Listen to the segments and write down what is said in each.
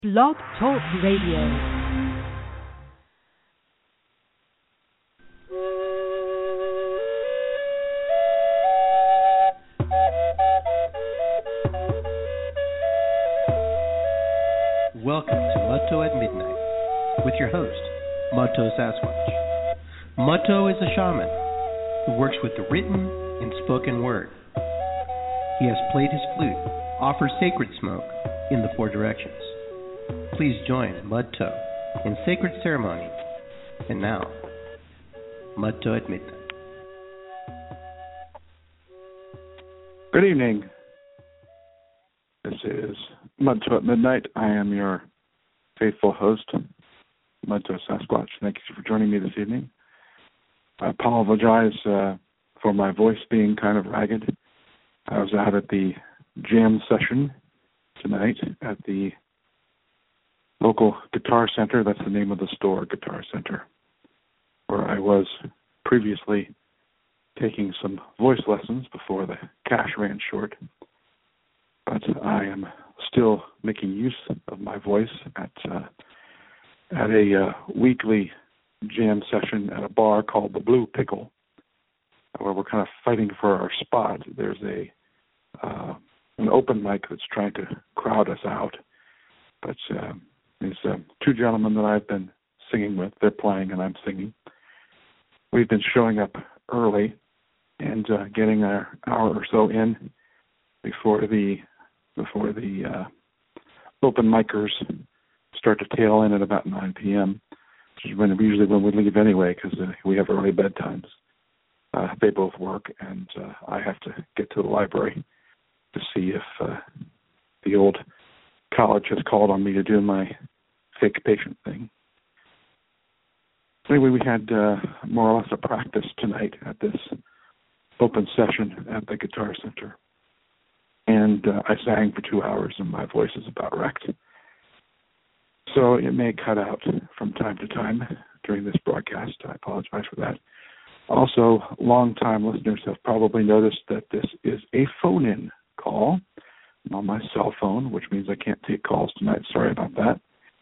Blog Talk Radio. Welcome to Mutto at Midnight with your host, Mutto Sasquatch. Mutto is a shaman who works with the written and spoken word. He has played his flute, offers sacred smoke in the four directions. Please join Mutto in sacred ceremony. And now, Mutto at Midnight. Good evening. This is Mutto at Midnight. I am your faithful host, Mutto Sasquatch. Thank you for joining me this evening. I apologize for my voice being kind of ragged. I was out at the jam session tonight at the local Guitar Center. That's the name of the store, Guitar Center, where I was previously taking some voice lessons before the cash ran short. But I am still making use of my voice at a weekly jam session at a bar called the Blue Pickle, where we're kind of fighting for our spot. There's an open mic that's trying to crowd us out, but these two gentlemen that I've been singing with, they're playing and I'm singing. We've been showing up early and getting our hour or so in before the open micers start to tail in at about 9 p.m., which is usually when we leave anyway, because we have early bedtimes. They both work, and I have to get to the library to see if the old college has called on me to do my fake patient thing. Anyway, we had more or less a practice tonight at this open session at the Guitar Center. And I sang for 2 hours, and my voice is about wrecked. So it may cut out from time to time during this broadcast. I apologize for that. Also, long-time listeners have probably noticed that this is a phone-in call. I'm on my cell phone, which means I can't take calls tonight. Sorry about that.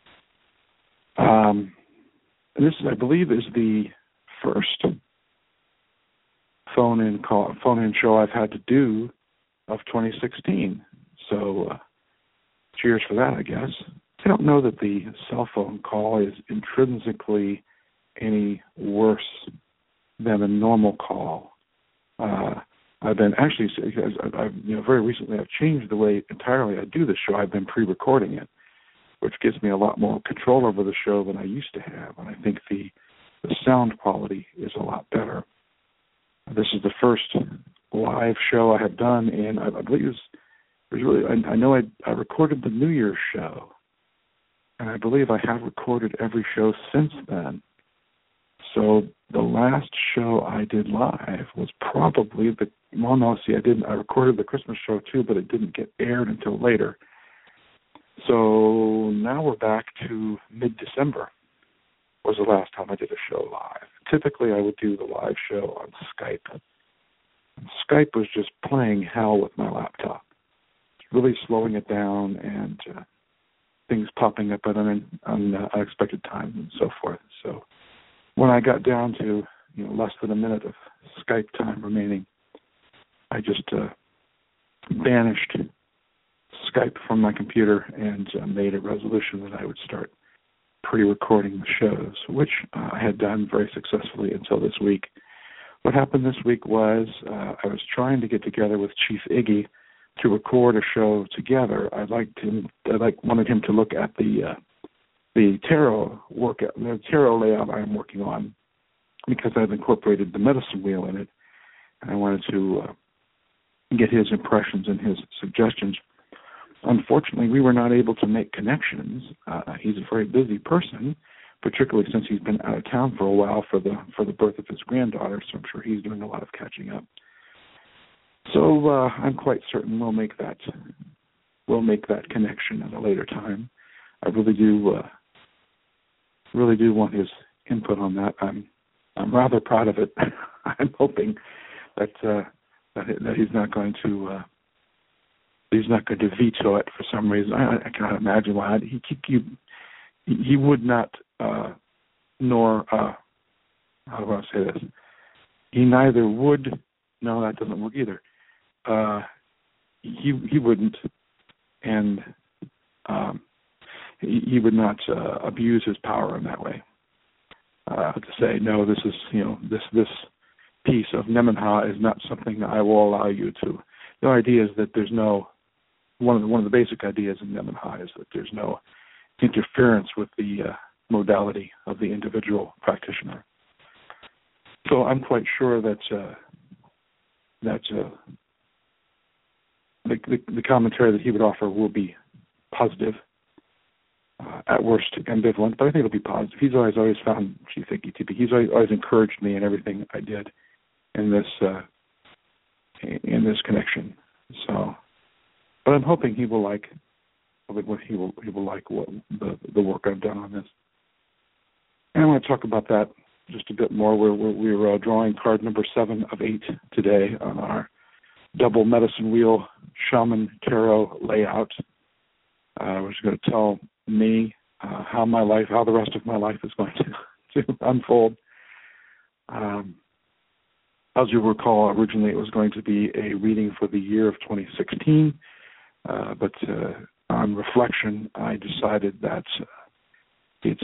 This, I believe, is the first phone-in show I've had to do of 2016. So cheers for that, I guess. I don't know that the cell phone call is intrinsically any worse than a normal call. I've been actually, very recently I've changed the way entirely I do the show. I've been pre-recording it, which gives me a lot more control over the show than I used to have, and I think the sound quality is a lot better. This is the first live show I have done, and I believe it was really, I know I recorded the New Year's show, and I believe I have recorded every show since then. So the last show I did live was probably I recorded the Christmas show too, but it didn't get aired until later. So now we're back to mid-December was the last time I did a show live. Typically I would do the live show on Skype. Skype was just playing hell with my laptop, really slowing it down and things popping up at unexpected times and so forth. So when I got down to less than a minute of Skype time remaining, I just banished Skype from my computer and made a resolution that I would start pre-recording the shows, which I had done very successfully until this week. What happened this week was I was trying to get together with Chief Iggy to record a show together. I wanted him to look at the tarot layout I'm working on, because I've incorporated the medicine wheel in it, and I wanted to get his impressions and his suggestions. Unfortunately, we were not able to make connections. He's a very busy person, particularly since he's been out of town for a while for the birth of his granddaughter, so I'm sure he's doing a lot of catching up. So I'm quite certain we'll make that connection at a later time. I really do want his input on that. I'm rather proud of it. I'm hoping that he's not going to he's not going to veto it for some reason. I cannot imagine why. He would not, nor, how do I say this? He neither would, no, that doesn't work either. He wouldn't, and he would not abuse his power in that way. To say, no, this is, this piece of Nemenhah is not something that I will allow you to. The idea is that there's no, one of the basic ideas in Nemenhah is that there's no interference with the modality of the individual practitioner. So I'm quite sure that the commentary that he would offer will be positive, at worst ambivalent, but I think it'll be positive. He's always found GTP. He's always encouraged me in everything I did in this connection. So, but I'm hoping he will like he will like what the work I've done on this. And I want to talk about that just a bit more. We're drawing card number 7 of 8 today on our double medicine wheel shaman tarot layout, which is going to tell me how the rest of my life is going to unfold. As you recall, originally it was going to be a reading for the year of 2016, but on reflection, I decided that it's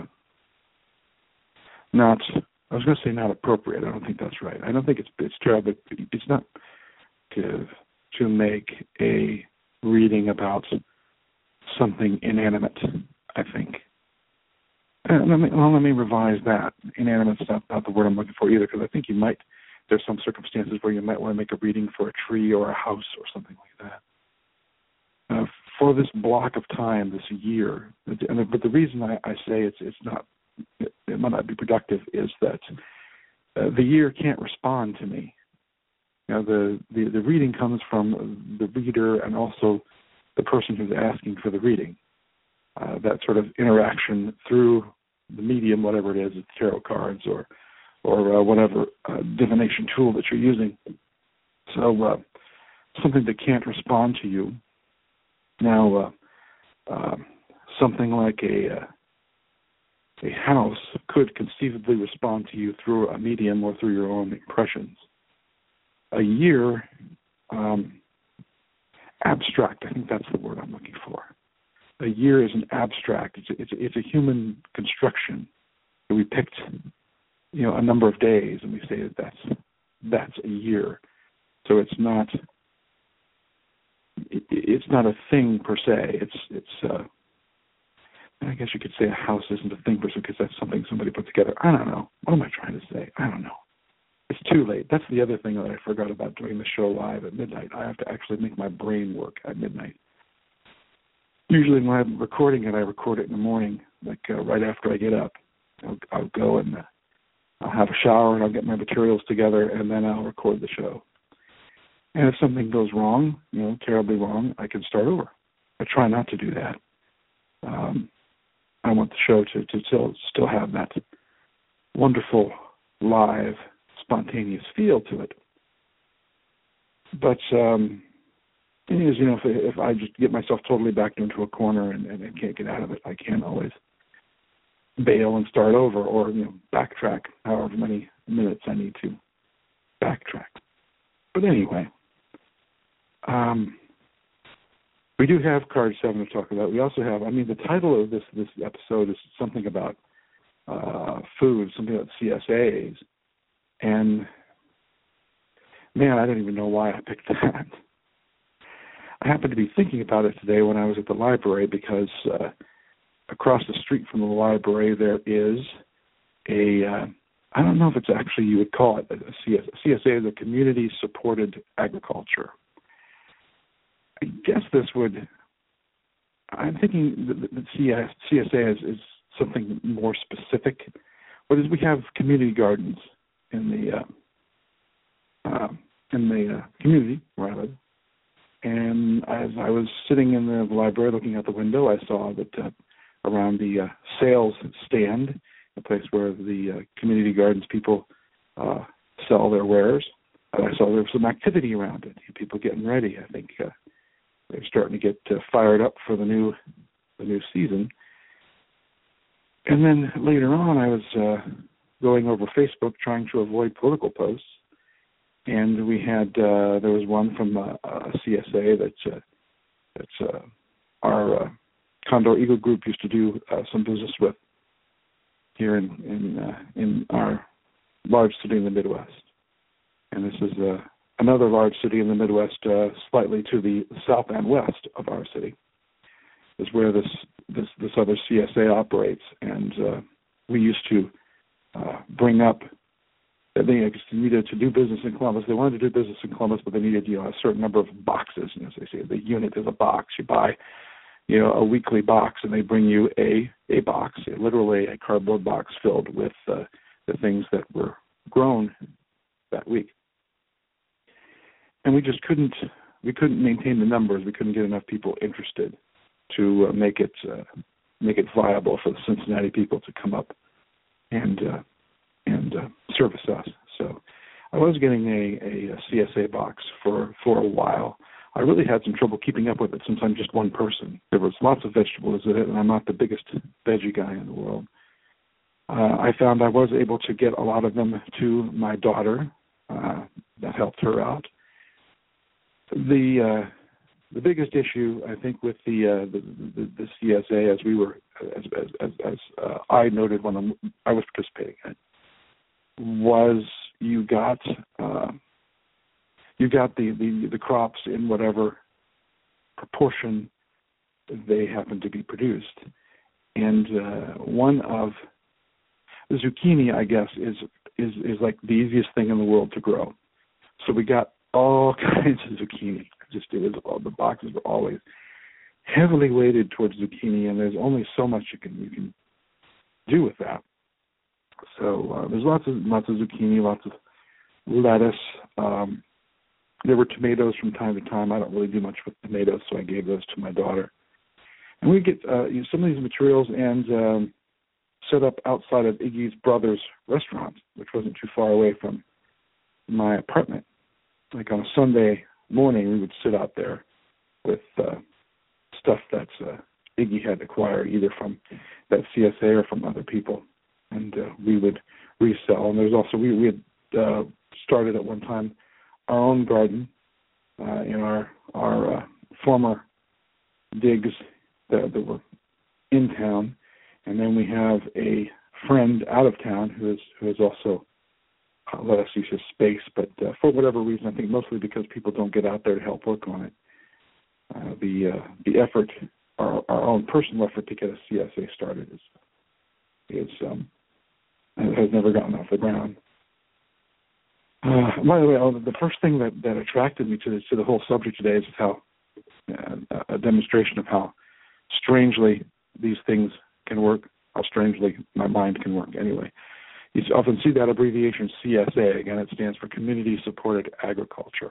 not. I was going to say not appropriate. I don't think that's right. I don't think it's terrible. But it's not to make a reading about something inanimate, I think. Let me revise that. Inanimate is not the word I'm looking for either, because I think there's some circumstances where you might want to make a reading for a tree or a house or something like that. For this block of time, this year, but the reason I say it might not be productive is that the year can't respond to me. The reading comes from the reader and also the person who's asking for the reading. That sort of interaction through the medium, whatever it is, it's tarot cards or whatever divination tool that you're using. So something that can't respond to you. Now, something like a house could conceivably respond to you through a medium or through your own impressions. A year, abstract, I think that's the word I'm looking for. A year is an abstract. It's a human construction. We picked, a number of days, and we say that's a year. So it's not a thing per se. It's I guess you could say a house isn't a thing per se because that's something somebody put together. I don't know. What am I trying to say? I don't know. It's too late. That's the other thing that I forgot about doing the show live at midnight. I have to actually make my brain work at midnight. Usually when I'm recording it, I record it in the morning, like right after I get up. I'll go and I'll have a shower and I'll get my materials together and then I'll record the show. And if something goes wrong, terribly wrong, I can start over. I try not to do that. I want the show to still have that wonderful, live, spontaneous feel to it. But thing is, if I just get myself totally backed into a corner and can't get out of it, I can always bail and start over or backtrack however many minutes I need to backtrack. But anyway, we do have card 7 to talk about. We also have, the title of this episode is something about food, something about CSAs. And, man, I don't even know why I picked that. I happened to be thinking about it today when I was at the library because across the street from the library there is I don't know if it's actually, you would call it a CSA is a community-supported agriculture. I guess I'm thinking that CSA is something more specific. What is, we have community gardens in the community where I live. And as I was sitting in the library looking out the window, I saw that around the sales stand, a place where the community gardens people sell their wares, I saw there was some activity around it, people getting ready. I think they're starting to get fired up for the new season. And then later on, I was going over Facebook trying to avoid political posts, and we had there was one from a CSA that's our Condor Eagle group used to do some business with here in our large city in the Midwest. And this is another large city in the Midwest, slightly to the south and west of our city, is where this other CSA operates. And we used to bring up that they needed to do business in Columbus. They wanted to do business in Columbus, but they needed, a certain number of boxes. And as they say, the unit is a box. You buy, a weekly box, and they bring you a box, literally a cardboard box filled with the things that were grown that week. And we just couldn't maintain the numbers. We couldn't get enough people interested to make it viable for the Cincinnati people to come up and service us. So I was getting a CSA box for a while. I really had some trouble keeping up with it since I'm just one person. There was lots of vegetables in it, and I'm not the biggest veggie guy in the world. I found I was able to get a lot of them to my daughter. That helped her out. The biggest issue, I think, with the CSA, as we were, as I noted when I was participating in it, was you got the crops in whatever proportion they happen to be produced, and one of the zucchini, I guess, is like the easiest thing in the world to grow. So we got all kinds of zucchini. The boxes were always heavily weighted towards zucchini, and there's only so much you can do with that. So there's lots of zucchini, lots of lettuce. There were tomatoes from time to time. I don't really do much with tomatoes, so I gave those to my daughter. And we get some of these materials and set up outside of Iggy's brother's restaurant, which wasn't too far away from my apartment. Like on a Sunday morning, we would sit out there with stuff that Iggy had acquired either from that CSA or from other people, and we would resell. And there's also we had started at one time our own garden in our former digs that were in town, and then we have a friend out of town who has also let us use his space, but for whatever reason, I think mostly because people don't get out there to help work on it. The effort, our own personal effort to get a CSA started has never gotten off the ground. By the way, the first thing that attracted me to the whole subject today is how a demonstration of how strangely these things can work, how strangely my mind can work anyway. You often see that abbreviation CSA. Again, it stands for Community Supported Agriculture.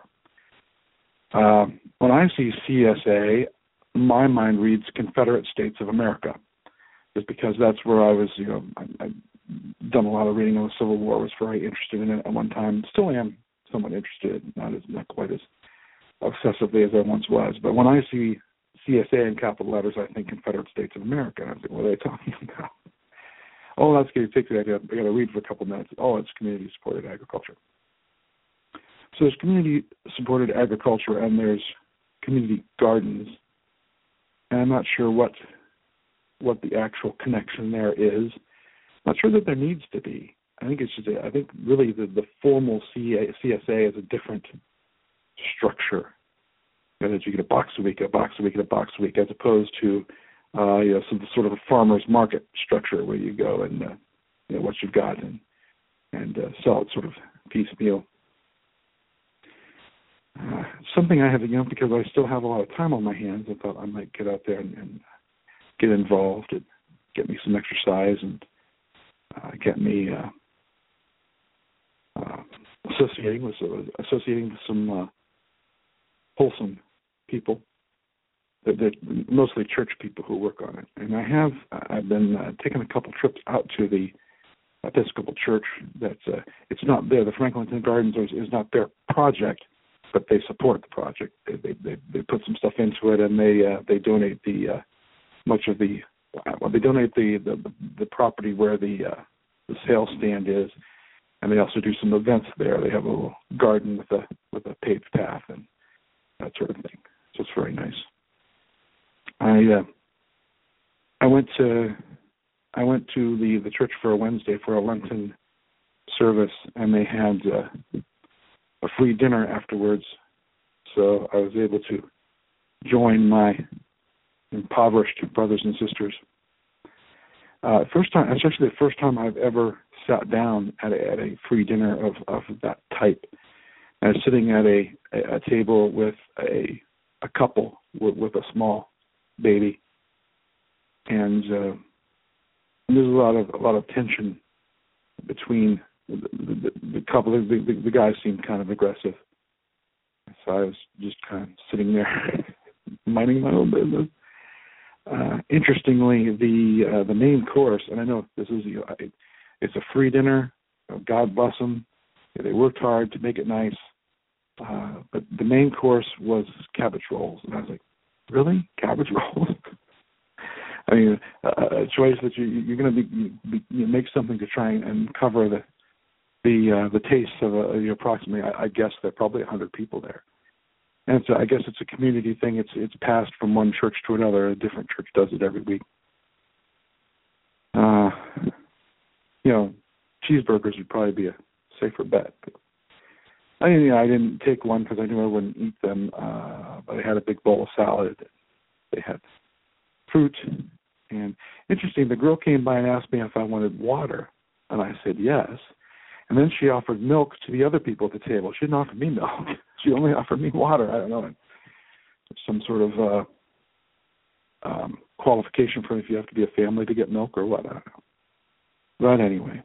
When I see CSA, my mind reads Confederate States of America, just because that's where I was, I've done a lot of reading on the Civil War, was very interested in it at one time, still am somewhat interested, not quite as obsessively as I once was. But when I see CSA in capital letters, I think Confederate States of America. And I think, what are they talking about? Oh, that's going to take the idea. I got to read for a couple minutes. Oh, it's community-supported agriculture. So there's community-supported agriculture, and there's community gardens. And I'm not sure what the actual connection there is. I'm not sure that there needs to be. I think really the formal CSA is a different structure. That you get a box a week, as opposed to some sort of a farmer's market structure where you go and what you've got and sell it sort of piecemeal. Something I have, because I still have a lot of time on my hands, I thought I might get out there and get involved and get me some exercise and get me associating with some wholesome people. They're mostly church people who work on it. And I've been taking a couple trips out to the Episcopal Church. It's not there. The Franklinton Gardens is not their project, but they support the project. They put some stuff into it, and they donate the they donate the property where the sales stand is, and they also do some events there. They have a little garden with a paved path and that sort of thing. So it's very nice. I went to the church for a Wednesday for a Lenten service, and they had a free dinner afterwards. So I was able to join my impoverished brothers and sisters. It's actually the first time I've ever sat down at a free dinner of that type. I was sitting at a table with a couple with a small baby, and there's a lot of tension between the couple. The guy seemed kind of aggressive, so I was just kind of sitting there minding my own business. Interestingly, the main course, and I know this is it's a free dinner. God bless them. They worked hard to make it nice. But the main course was cabbage rolls, and I was like, really, cabbage rolls? I mean, a choice that you're going to you make something to try and cover the taste of approximately. I guess there are probably 100 people there, and I guess it's a community thing. It's passed from one church to another. A different church does it every week. Cheeseburgers would probably be a safer bet. But I didn't take one because I knew I wouldn't eat them. But I had a big bowl of salad. They had fruit. And interesting, the girl came by and asked me if I wanted water, and I said yes. And then she offered milk to the other people at the table. She didn't offer me milk. She only offered me water. I don't know. Some sort of qualification for if you have to be a family to get milk or what. I don't know. But anyway.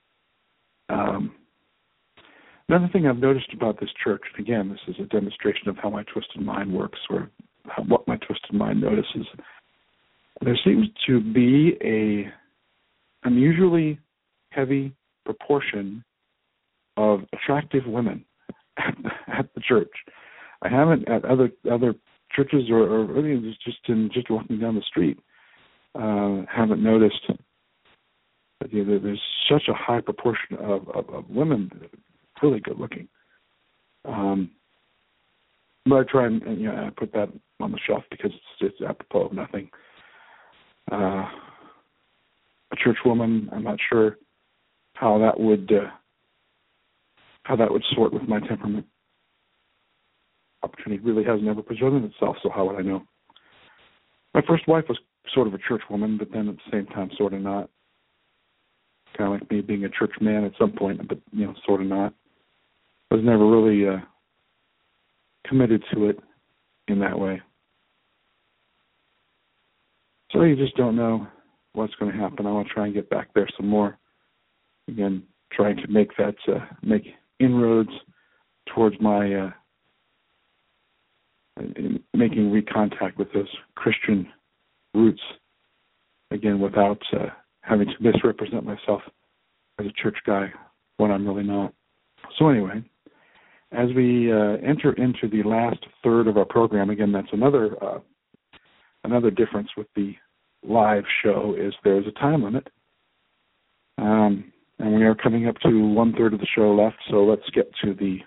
Another thing I've noticed about this church, and again, this is a demonstration of how my twisted mind works, or what my twisted mind notices. There seems to be an unusually heavy proportion of attractive women at the church. I haven't at other churches or just walking down the street. Haven't noticed that there's such a high proportion of women that are really good looking. But I try and I put that on the shelf because it's apropos of nothing. A church woman, I'm not sure how that would sort with my temperament. Opportunity really has never presented itself, so how would I know? My first wife was sort of a church woman, but then at the same time sort of not. Kind of like me being a church man at some point, but sort of not. Was never really committed to it in that way. So you just don't know what's going to happen. I want to try and get back there some more. Again, trying to make inroads towards my making recontact with those Christian roots. Again, without having to misrepresent myself as a church guy when I'm really not. So anyway, as we enter into the last third of our program, again, that's another difference with the live show is there's a time limit. And we are coming up to 1/3 of the show left, so let's get to the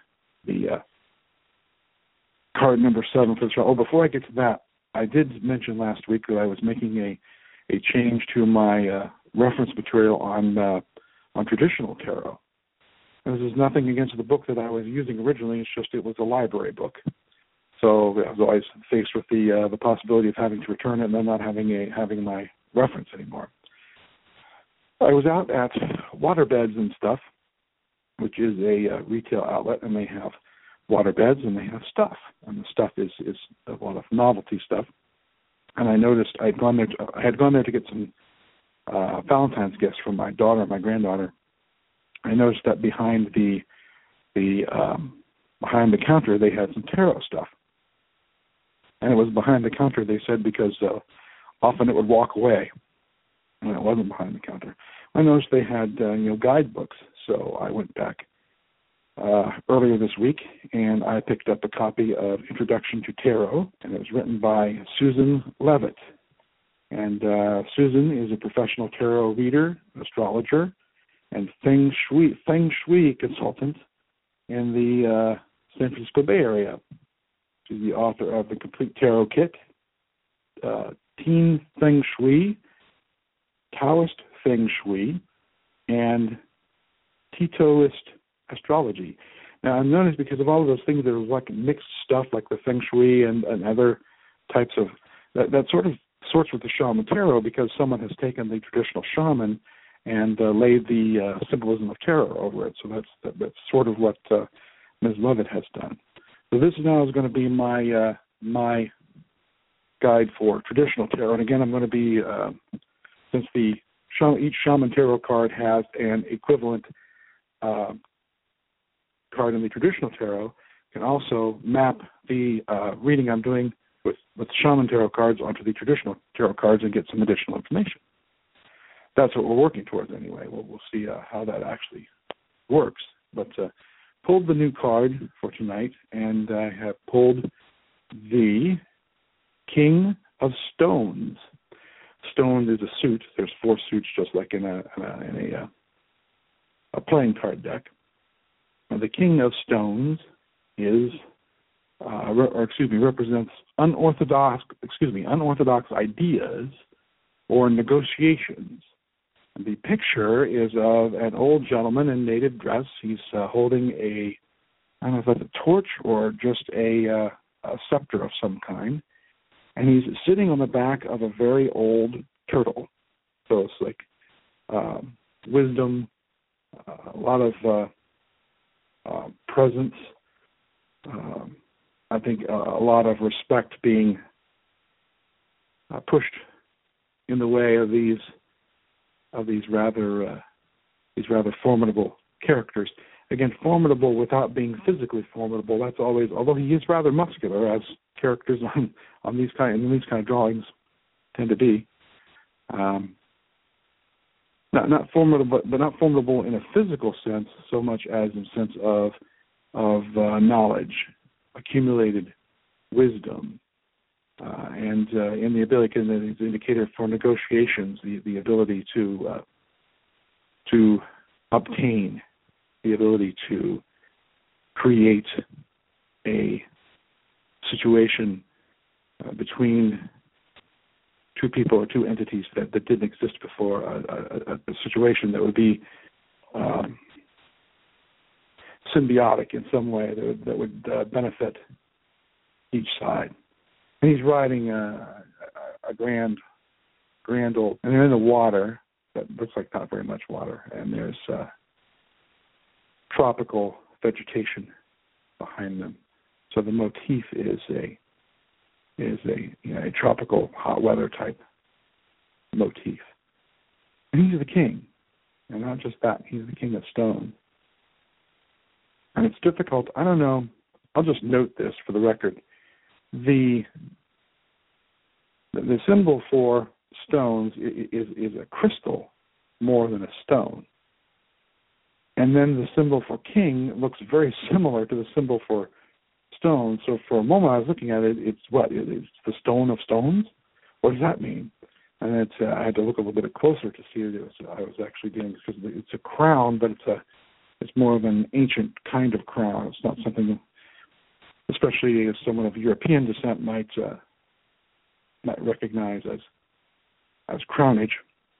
card number 7 for the show. Oh, before I get to that, I did mention last week that I was making a change to my reference material on traditional tarot. And this is nothing against the book that I was using originally. It's just it was a library book. So I was always faced with the possibility of having to return it and then not having my reference anymore. I was out at Waterbeds and Stuff, which is a retail outlet, and they have waterbeds and they have stuff. And the stuff is a lot of novelty stuff. And I noticed I had gone there to get some Valentine's gifts for my daughter and my granddaughter. I noticed that behind the counter they had some tarot stuff. And it was behind the counter, they said, because often it would walk away when it wasn't behind the counter. I noticed they had guidebooks, so I went back earlier this week, and I picked up a copy of Introduction to Tarot, and it was written by Susan Levitt. And Susan is a professional tarot reader, astrologer, and Feng Shui consultant in the San Francisco Bay Area. She's the author of The Complete Tarot Kit, Teen Feng Shui, Taoist Feng Shui, and Titoist Astrology. Now, I've noticed because of all of those things, there was like mixed stuff like the Feng Shui and other types of, that sort of sorts with the Shaman Tarot, because someone has taken the traditional shaman and laid the symbolism of tarot over it. So that's sort of what Ms. Levitt has done. So this now is going to be my my guide for traditional tarot. And again, I'm going to be, since each Shaman Tarot card has an equivalent card in the traditional tarot, can also map the reading I'm doing with Shaman Tarot cards onto the traditional tarot cards and get some additional information. That's what we're working towards anyway. We'll see how that actually works. But pulled the new card for tonight, and I have pulled the King of Stones. Stones is a suit. There's 4 suits, just like in a playing card deck. And the King of Stones is, represents unorthodox ideas or negotiations. And the picture is of an old gentleman in native dress. He's holding I don't know if that's a torch or just a scepter of some kind. And he's sitting on the back of a very old turtle. So it's like wisdom, a lot of presence. I think a lot of respect being pushed in the way of these rather formidable characters. Again, formidable without being physically formidable. That's always, although he is rather muscular, as characters on these kind of drawings tend to be. Not formidable, but not formidable in a physical sense so much as in the sense of knowledge, accumulated wisdom, and in the ability, and the indicator for negotiations, the ability to obtain, the ability to create a situation between two people or two entities that didn't exist before, a situation that would be symbiotic in some way, that would benefit each side. And he's riding a grand old, and they're in the water that looks like not very much water, and there's tropical vegetation behind them. So the motif is a tropical hot weather type motif. And he's the king, and not just that, he's the King of Stone. And it's difficult. I don't know. I'll just note this for the record. The symbol for stones is a crystal more than a stone. And then the symbol for king looks very similar to the symbol for stone. So for a moment I was looking at it, it's the stone of stones? What does that mean? And I had to look a little bit closer to see it. I was actually doing, because it's a crown, but it's more of an ancient kind of crown. It's not something, especially as someone of European descent might recognize as crownage.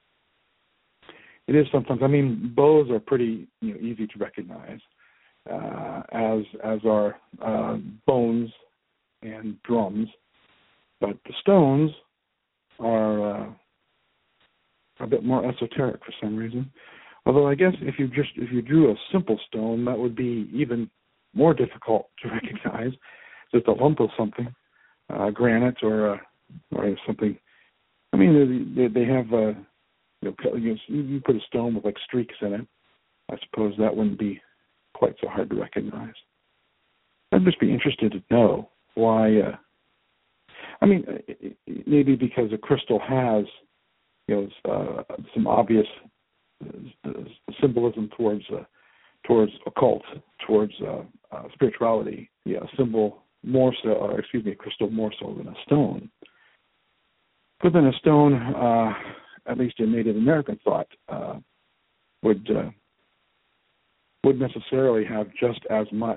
It is sometimes. I mean, bows are pretty easy to recognize, as are bones and drums, but the stones are a bit more esoteric for some reason. Although I guess if you drew a simple stone, that would be even more difficult to recognize. Just a lump of something, granite or something. I mean, they have you put a stone with like streaks in it. I suppose that wouldn't be quite so hard to recognize. I'd just be interested to know why. I mean, maybe because a crystal has some obvious symbolism towards occult, towards spirituality. Yeah, a symbol more so, a crystal more so than a stone. But then a stone, at least in Native American thought, would necessarily have just as much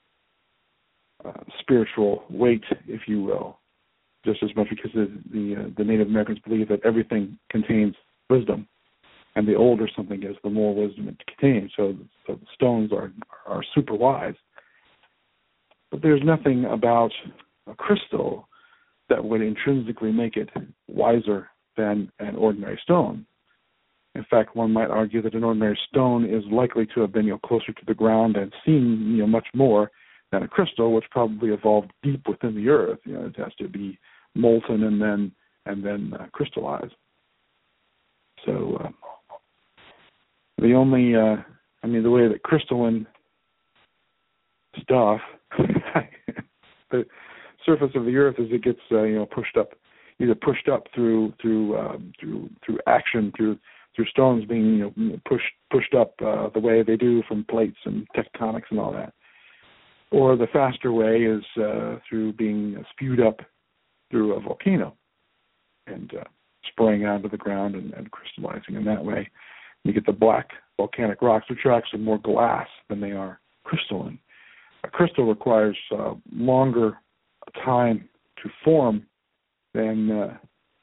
spiritual weight, if you will, just as much, because the Native Americans believe that everything contains wisdom, and the older something is, the more wisdom it contains. So the stones are super wise. But there's nothing about a crystal that would intrinsically make it wiser than an ordinary stone. In fact, one might argue that an ordinary stone is likely to have been closer to the ground and seen much more than a crystal, which probably evolved deep within the earth. It has to be molten and then crystallized. So the only, the way that crystalline stuff, the surface of the earth, as it gets pushed up through action, through stones being pushed up the way they do from plates and tectonics and all that. Or the faster way is through being spewed up through a volcano and spraying onto the ground and crystallizing in that way. You get the black volcanic rocks, which are actually more glass than they are crystalline. A crystal requires longer time to form than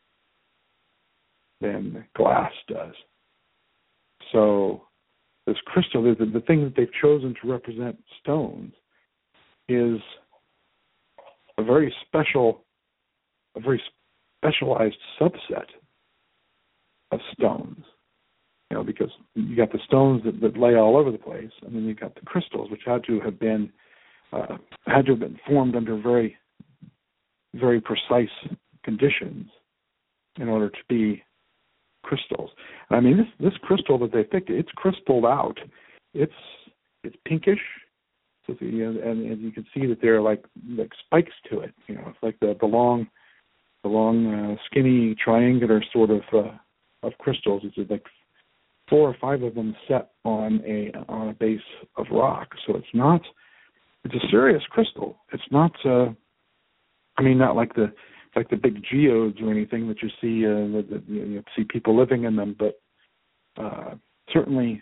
glass does. So this crystal, the thing that they've chosen to represent stones, is a very specialized subset of stones. Because you got the stones that lay all over the place, and then you got the crystals, which had to have been formed under very, very precise conditions in order to be crystals. This crystal that they picked, it's crystalled out. It's pinkish, so and you can see that there are like spikes to it. It's like the long skinny triangular sort of crystals. It's like 4 or 5 of them set on a base of rock. So it's a serious crystal. It's not not like the big geodes or anything that you see you see people living in them, but certainly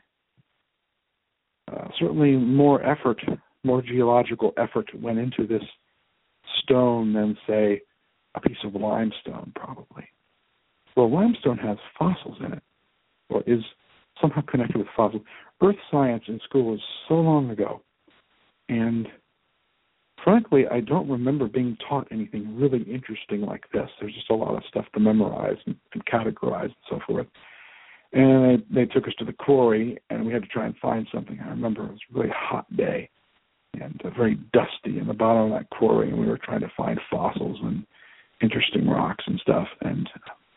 more geological effort went into this stone than, say, a piece of limestone, probably. Well, limestone has fossils in it, or is somehow connected with fossils. Earth science in school was so long ago, and frankly, I don't remember being taught anything really interesting like this. There's just a lot of stuff to memorize and categorize and so forth. And they took us to the quarry, and we had to try and find something. I remember it was a really hot day and very dusty in the bottom of that quarry, and we were trying to find fossils and interesting rocks and stuff. And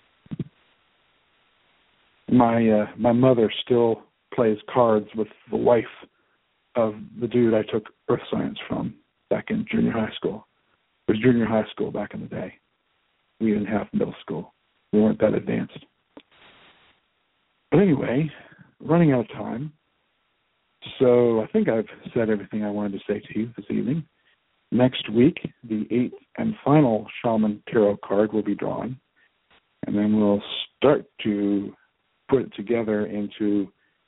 my mother still plays cards with the wife of the dude I took earth science from back in junior high school. It was junior high school back in the day. We didn't have middle school. We weren't that advanced. But anyway, running out of time. So I think I've said everything I wanted to say to you this evening. Next week, the 8th and final Shaman Tarot card will be drawn, and then we'll start to put it together into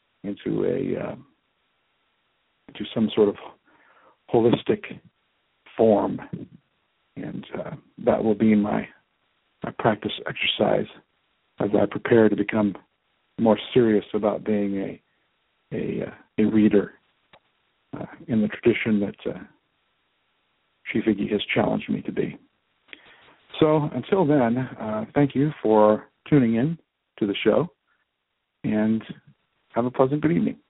some sort of holistic form, and that will be my practice exercise as I prepare to become more serious about being a reader in the tradition that Chief Iggy has challenged me to be. So until then, thank you for tuning in to the show, and have a pleasant good evening.